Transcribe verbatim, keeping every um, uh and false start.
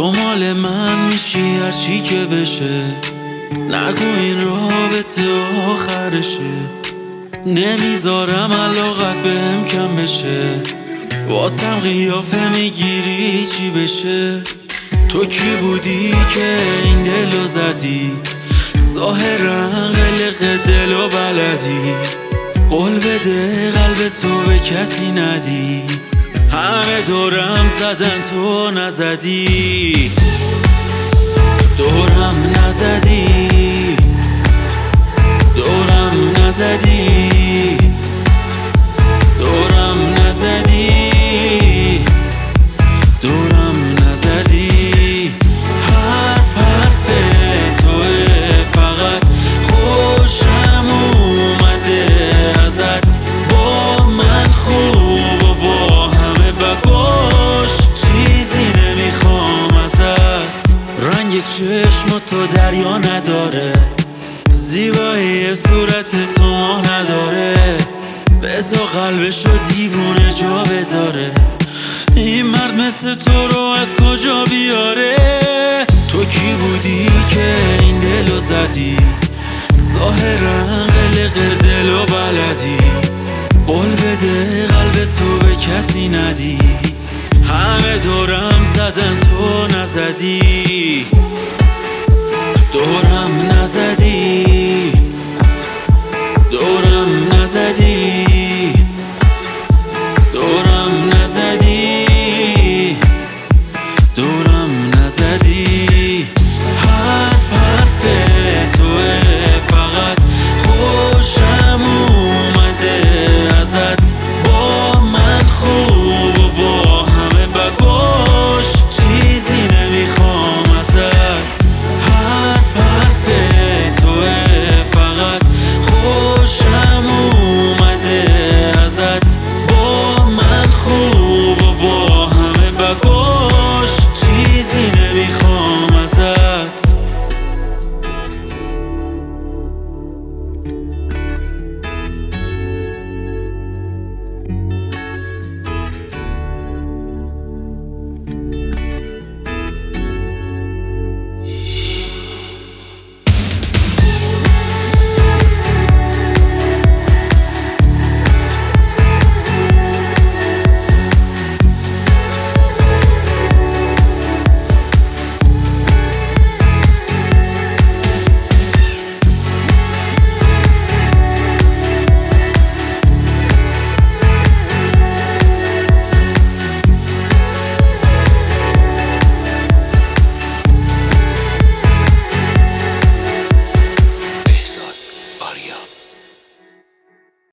تو مال من میشی هرچی که بشه، نگو این رابطه آخرشه. نمیذارم علاقت بهم کم بشه، واسم قیافه میگیری چی بشه. تو کی بودی که این دلو زدی؟ ظاهرا قلق دلو بلدی. قول بده قلب تو به کسی ندی، همه دورم زدن تو نزدی. دورم نزدی، دورم نزدی، دورم نزدی، دورم نزدی. حرف حرف توه، فقط خوشم اومده ازت. با من خوب و با همه بباش، چیزی نمیخوام ازت. رنگ چشم تو دریا نداره، زیبایی صورت تو ما نداره. بذار قلبشو دیوونه جا بذاره، این مرد مثل تو رو از کجا بیاره؟ تو کی بودی که این دلو زدی؟ ظاهرا قلق دلو بلدی. قول بده قلب تو به کسی ندی، همه دورم زدن تو نزدی. دورم